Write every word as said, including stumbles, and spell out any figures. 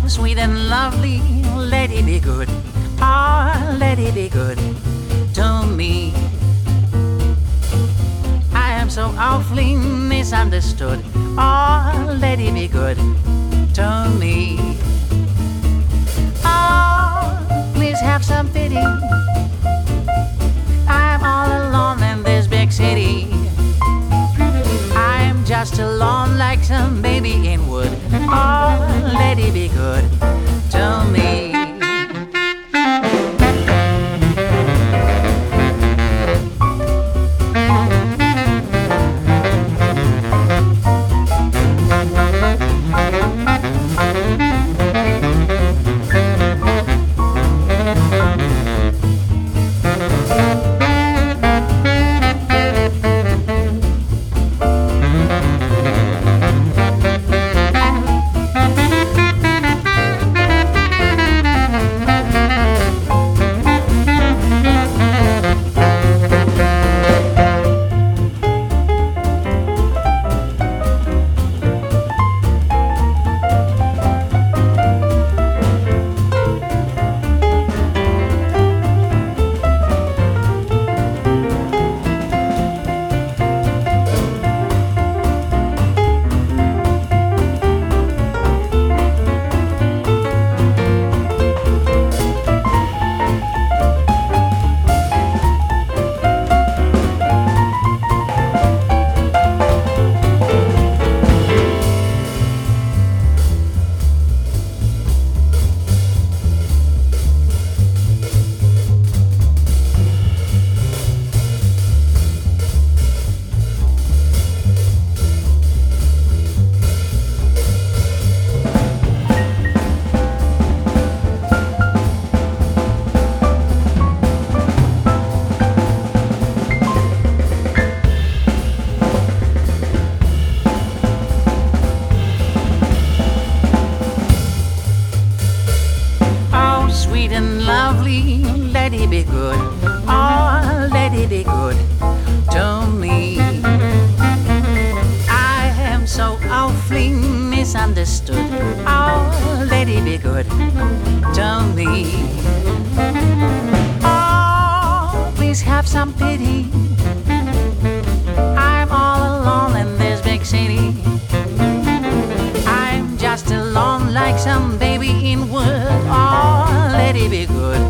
sweet and lovely, let it be good. Ah, let it be good to me. I am so awfully misunderstood. Ah, let it be good to me. Oh, please have some pity. I'm all alone in this big city. I'm just alone like some baby in wood. Oh, let it be good to me. Sweet and lovely, let it be good. Oh, let it be good to me. I am so awfully misunderstood. Oh, let it be good to me. Oh, please have some pity. I'm all alone in this big city. I'm just alone like some baby in wood. Oh, let it be good